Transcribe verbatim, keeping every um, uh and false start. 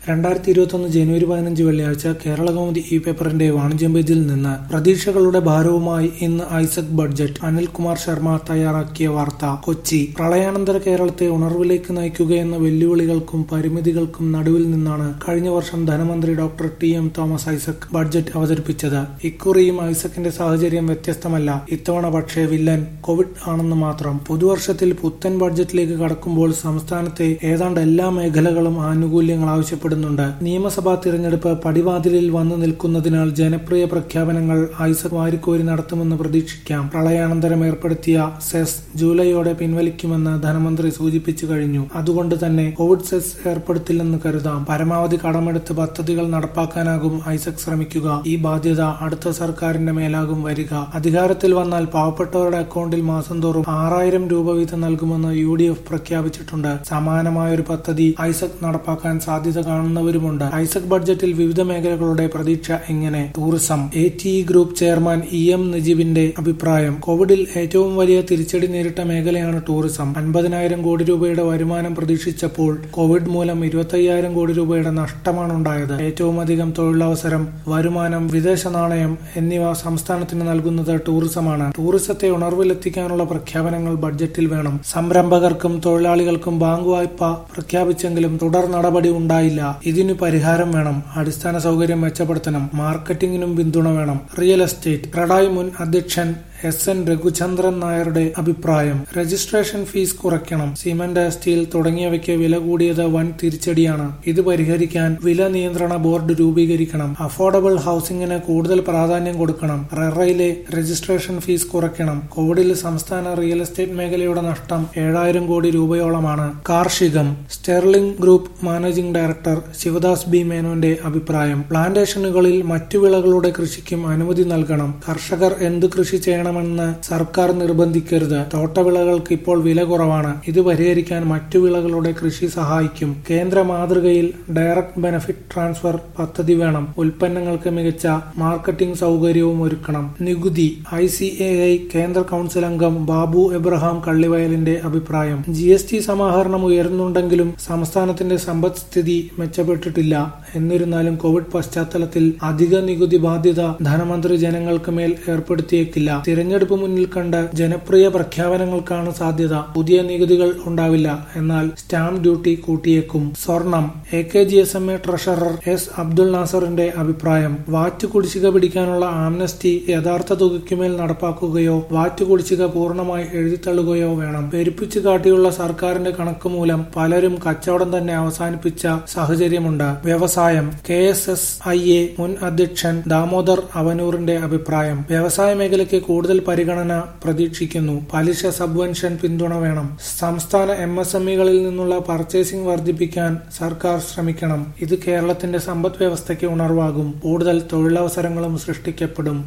രണ്ടായിരത്തി ഇരുപത്തൊന്ന് ജനുവരി പതിനഞ്ച് വെള്ളിയാഴ്ച കേരളകൗമുദി ഇ പേപ്പറിന്റെ വാണിജ്യം പേജിൽ നിന്ന് പ്രതീക്ഷകളുടെ ഭാരവുമായി ഇന്ന് ഐസക് ബഡ്ജറ്റ്. അനിൽകുമാർ ശർമ്മ തയ്യാറാക്കിയ വാർത്ത. കൊച്ചി. പ്രളയാനന്തര കേരളത്തെ ഉണർവിലേക്ക് നയിക്കുകയെന്ന വെല്ലുവിളികൾക്കും പരിമിതികൾക്കും നടുവിൽ നിന്നാണ് കഴിഞ്ഞ വർഷം ധനമന്ത്രി doctor T M Thomas Isaac budget അവതരിപ്പിച്ചത്. ഇക്കുറിയും ഐസക്കിന്റെ സാഹചര്യം വ്യത്യസ്തമല്ല. ഇത്തവണ പക്ഷേ വില്ലൻ കോവിഡ് ആണെന്ന് മാത്രം. പുതുവർഷത്തിൽ പുത്തൻ ബഡ്ജറ്റിലേക്ക് കടക്കുമ്പോൾ സംസ്ഥാനത്തെ ഏതാണ്ട് എല്ലാ മേഖലകളും ആനുകൂല്യങ്ങൾ ആവശ്യപ്പെടും. നിയമസഭാ തിരഞ്ഞെടുപ്പ് പടിവാതിലിൽ വന്നു നിൽക്കുന്നതിനാൽ ജനപ്രിയ പ്രഖ്യാപനങ്ങൾ ഐസക് വാരിക്കോരി നടത്തുമെന്ന് പ്രതീക്ഷിക്കാം. പ്രളയാനന്തരം ഏർപ്പെടുത്തിയ സെസ് ജൂലൈയോടെ പിൻവലിക്കുമെന്ന് ധനമന്ത്രി സൂചിപ്പിച്ചു കഴിഞ്ഞു. അതുകൊണ്ട് തന്നെ കോവിഡ് സെസ് ഏർപ്പെടുത്തില്ലെന്ന് കരുതാം. പരമാവധി കടമെടുത്ത് പദ്ധതികൾ നടപ്പാക്കാനാകും ഐസക് ശ്രമിക്കുക. ഈ ബാധ്യത അടുത്ത സർക്കാരിന്റെ മേലാകും വരിക. അധികാരത്തിൽ വന്നാൽ പാവപ്പെട്ടവരുടെ അക്കൗണ്ടിൽ മാസം തോറും ആറായിരം രൂപ വീതം നൽകുമെന്ന് യു ഡി എഫ് പ്രഖ്യാപിച്ചിട്ടുണ്ട്. സമാനമായൊരു പദ്ധതി ഐസക് നടപ്പാക്കാൻ സാധ്യത കാണുന്നവരുമുണ്ട്. ഐസക് ബഡ്ജറ്റിൽ വിവിധ മേഖലകളുടെ പ്രതീക്ഷ എങ്ങനെ? Tourism. A T E group chairman E M നജീബിന്റെ അഭിപ്രായം. കോവിഡിൽ ഏറ്റവും വലിയ തിരിച്ചടി നേരിട്ട മേഖലയാണ് ടൂറിസം. അൻപതിനായിരം കോടി രൂപയുടെ വരുമാനം പ്രതീക്ഷിച്ചപ്പോൾ കോവിഡ് മൂലം ഇരുപത്തയ്യായിരം കോടി രൂപയുടെ നഷ്ടമാണ് ഉണ്ടായത്. ഏറ്റവും അധികം തൊഴിലവസരം, വരുമാനം, വിദേശ നാണയം എന്നിവ സംസ്ഥാനത്തിന് നൽകുന്നത് ടൂറിസമാണ്. ടൂറിസത്തെ ഉണർവിലെത്തിക്കാനുള്ള പ്രഖ്യാപനങ്ങൾ ബഡ്ജറ്റിൽ വേണം. സംരംഭകർക്കും തൊഴിലാളികൾക്കും ബാങ്ക് വായ്പ പ്രഖ്യാപിച്ചെങ്കിലും തുടർ നടപടി ഉണ്ടായില്ല. ഇതിനു പരിഹാരം വേണം. അടിസ്ഥാന സൗകര്യം മെച്ചപ്പെടുത്തണം. മാർക്കറ്റിംഗിനും പിന്തുണ വേണം. Real estate. ക്രഡായ് മുൻ അധ്യക്ഷൻ എസ് എൻ രഘുചന്ദ്രൻ നായരുടെ അഭിപ്രായം. രജിസ്ട്രേഷൻ ഫീസ് കുറയ്ക്കണം. സിമന്റ്, സ്റ്റീൽ തുടങ്ങിയവയ്ക്ക് വില കൂടിയത് വൻ തിരിച്ചടിയാണ്. ഇത് പരിഹരിക്കാൻ വില നിയന്ത്രണ ബോർഡ് രൂപീകരിക്കണം. അഫോർഡബിൾ ഹൌസിംഗിന് കൂടുതൽ പ്രാധാന്യം കൊടുക്കണം. റെറയിലെ രജിസ്ട്രേഷൻ ഫീസ് കുറയ്ക്കണം. കോവിഡിൽ സംസ്ഥാന റിയൽ എസ്റ്റേറ്റ് മേഖലയുടെ നഷ്ടം ഏഴായിരം കോടി രൂപയോളമാണ്. കാർഷികം. Sterling group managing director Sivadas B മേനോന്റെ അഭിപ്രായം. പ്ലാന്റേഷനുകളിൽ മറ്റു വിളകളുടെ കൃഷിക്കും അനുമതി നൽകണം. കർഷകർ എന്ത് കൃഷി ചെയ്യണം മെന്ന് സർക്കാർ നിർബന്ധിക്കരുത്. തോട്ടവിളകൾക്ക് ഇപ്പോൾ വില കുറവാണ്. ഇത് പരിഹരിക്കാൻ മറ്റു വിളകളുടെ കൃഷി സഹായിക്കും. കേന്ദ്ര മാതൃകയിൽ ഡയറക്ട് ബെനഫിറ്റ് ട്രാൻസ്ഫർ പദ്ധതി വേണം. ഉൽപ്പന്നങ്ങൾക്ക് മികച്ച മാർക്കറ്റിംഗ് സൗകര്യവും ഒരുക്കണം. നികുതി. ഐ സി എ ഐ കേന്ദ്ര കൌൺസിൽ അംഗം ബാബു എബ്രഹാം കള്ളിവയലിന്റെ അഭിപ്രായം. ജി എസ് ടി സമാഹരണം ഉയർന്നുണ്ടെങ്കിലും സംസ്ഥാനത്തിന്റെ സമ്പദ്സ്ഥിതി മെച്ചപ്പെട്ടിട്ടില്ല. എന്നിരുന്നാലും കോവിഡ് പശ്ചാത്തലത്തിൽ അധിക നികുതി ബാധ്യത ധനമന്ത്രി ജനങ്ങൾക്ക് മേൽ ഏർപ്പെടുത്തിയേക്കില്ല. തിരഞ്ഞെടുപ്പ് മുന്നിൽ കണ്ട് ജനപ്രിയ പ്രഖ്യാപനങ്ങൾക്കാണ് സാധ്യത. പുതിയ നികുതികൾ ഉണ്ടാവില്ല. എന്നാൽ സ്റ്റാമ്പ് ഡ്യൂട്ടി കൂട്ടിയേക്കും. സ്വർണം. A K G S M A treasurer S Abdul നാസറിന്റെ അഭിപ്രായം. വാറ്റ് കുടിശ്ശിക പിടിക്കാനുള്ള ആംനസ്റ്റി യഥാർത്ഥ തുകയ്ക്കുമേൽ നടപ്പാക്കുകയോ വാറ്റ് കുടിശ്ശിക പൂർണ്ണമായി എഴുതിത്തള്ളുകയോ വേണം. പെരുപ്പിച്ചു കാട്ടിയുള്ള സർക്കാരിന്റെ കണക്ക് മൂലം പലരും കച്ചവടം തന്നെ അവസാനിപ്പിച്ച സാഹചര്യമുണ്ട്. വ്യവസായം. K S S I A മുൻ അധ്യക്ഷൻ ദാമോദർ അവനൂറിന്റെ അഭിപ്രായം. വ്യവസായ മേഖലയ്ക്ക് കൂടുതൽ പരിഗണന പ്രതീക്ഷിക്കുന്നു. പലിശ സബ്വെൻഷൻ പിന്തുണ വേണം. സംസ്ഥാന എം എസ് എം ഇകളിൽ നിന്നുള്ള പർച്ചേസിംഗ് വർദ്ധിപ്പിക്കാൻ സർക്കാർ ശ്രമിക്കണം. ഇത് കേരളത്തിന്റെ സമ്പദ് വ്യവസ്ഥയ്ക്ക് ഉണർവാകും. കൂടുതൽ തൊഴിലവസരങ്ങളും സൃഷ്ടിക്കപ്പെടും.